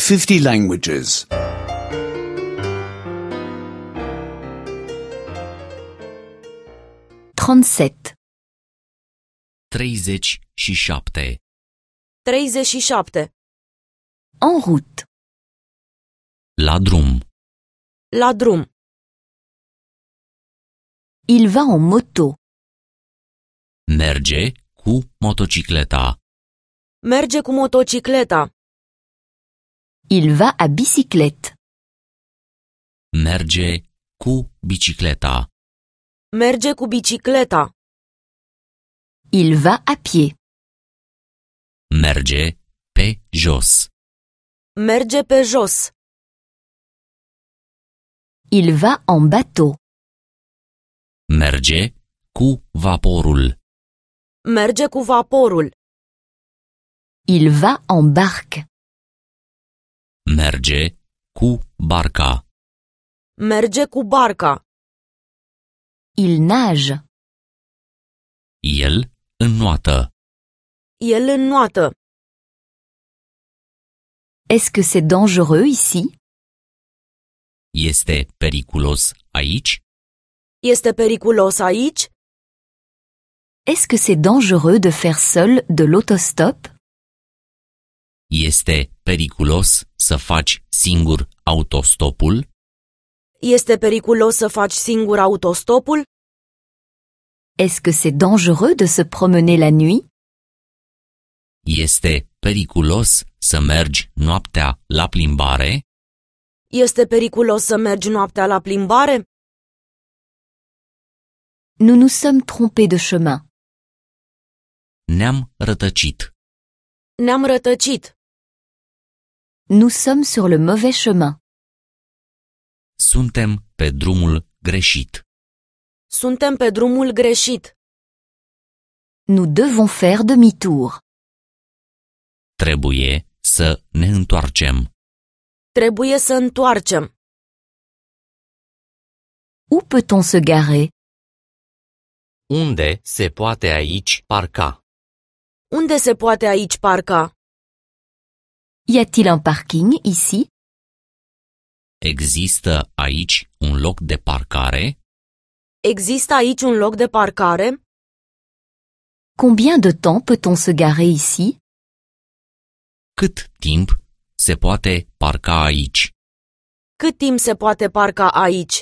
50 languages. 37. 37. 37. En route. La drum. La drum. Il va en moto. Merge cu motocicleta. Merge cu motocicleta. Il va à bicyclette. Merge cu bicicleta. Merge cu bicicleta. Il va à pied. Merge pe jos. Merge pe jos. Il va en bateau. Merge cu vaporul. Merge cu vaporul. Il va en barque. Merge cu barca. Merge cu barca. Il nage. El înnoată. El înnoată. Est-ce que c'est dangereux ici? Este periculos aici? Este periculos aici? Est-ce que c'est dangereux de faire seul de l'autostop? Este periculos să faci singur autostopul? Este periculos să faci singur autostopul? Est-ce que c'est dangereux de se promener la nuit? Este periculos să mergi noaptea la plimbare? Este periculos să mergi noaptea la plimbare? Nous nous sommes trompés de chemin. Ne-am rătăcit. Ne-am rătăcit. Nous sommes sur le mauvais chemin. Suntem pe drumul greșit. Suntem pe drumul greșit. Nous devons faire demi-tour. Trebuie să ne întoarcem. Trebuie să întoarcem. Où peut-on se garer? Unde se poate aici parca? Unde se poate aici parca? Y a-t-il un parking ici? Există aici un loc de parcare? Există aici un loc de parcare? Combien de temps peut-on se garer ici? Cât timp se poate parca aici? Cât timp se poate parca aici?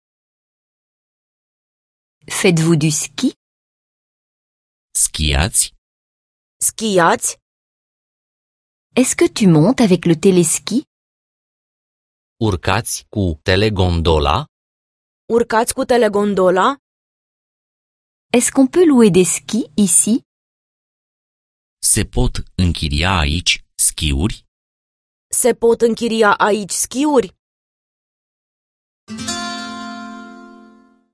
Faites-vous du ski? Schiați? Schiați? Est-ce que tu montes avec le téléski? Urcați cu telegondola? Urcați cu telegondola? Est-ce qu'on peut louer des skis ici? Se pot închiria aici schiuri? Se pot închiria aici schiuri?